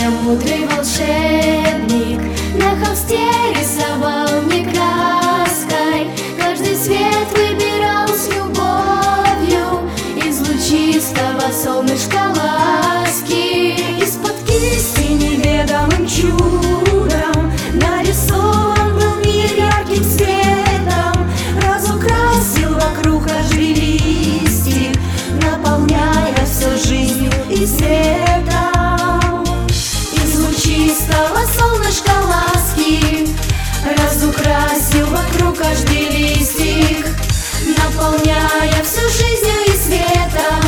мудрый волшебник на холсте рисовал мне краской. Каждый цвет выбирал с любовью из лучистого солнышка ласки. Из-под кисти неведомым чудом нарисован был мир ярким цветом. Разукрасил вокруг каждый листик, наполняя все жизнью и светом. Из лучистого солнышка ласки разукрасил вокруг каждый листик, наполняя всю жизнью и светом.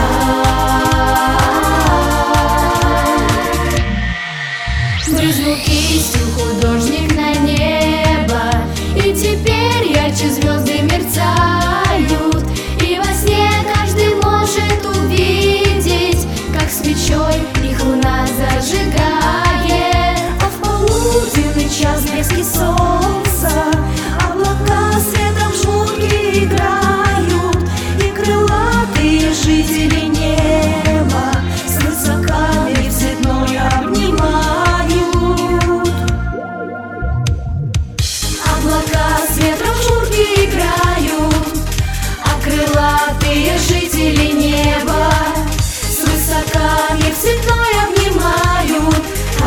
Брызнул кистью художник на небо, и теперь ярче звезды мерцают. И во сне каждый может увидеть, как свечой их луна зажигает. А в полуденный час блески солнца облака светом жмурки играют, и крылатые жители неба свысока мир цветной обнимают. Облака с ветром жмурки играют, а крылатые жители неба свысока мир цветной обнимают.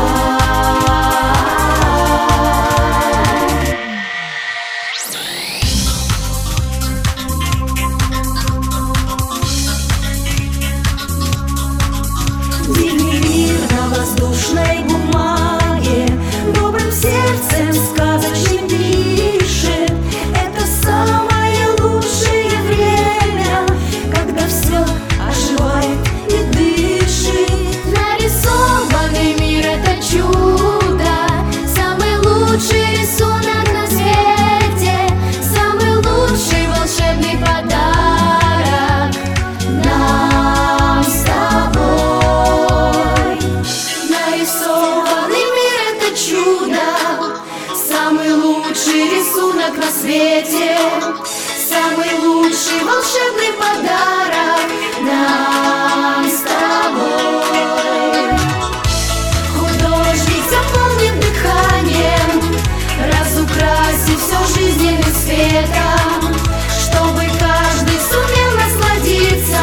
Дивный мир на воздушной бумаге добрым сердцем сказочным пишет. Это самое лучшее время, когда все оживает и дышит. Нарисованный мир — это чудо, самый лучший рисунок на свете, самый лучший волшебный подарок нам с тобой. Нарисованный мир — это чудо, самый лучший рисунок на свете, самый лучший волшебный подарок нам с тобой. Художник заполнит дыханием, разукрасив все жизненным светом, чтобы каждый сумел насладиться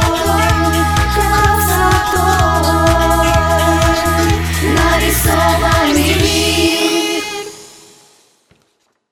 красотой. Нарисован